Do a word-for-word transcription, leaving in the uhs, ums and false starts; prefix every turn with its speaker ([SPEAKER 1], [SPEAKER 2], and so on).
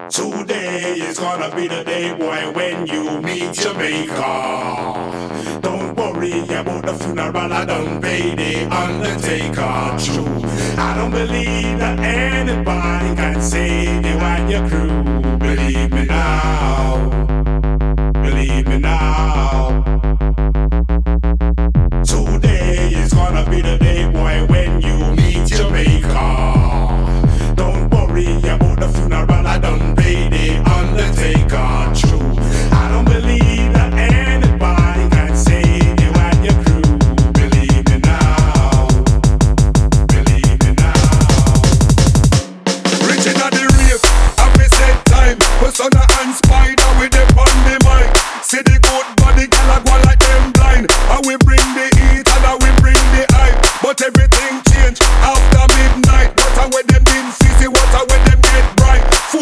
[SPEAKER 1] Today is gonna be the day, boy, when you meet Jamaica. Don't worry about the funeral, I don't pay the undertaker. True, I don't believe that anybody can save you when you're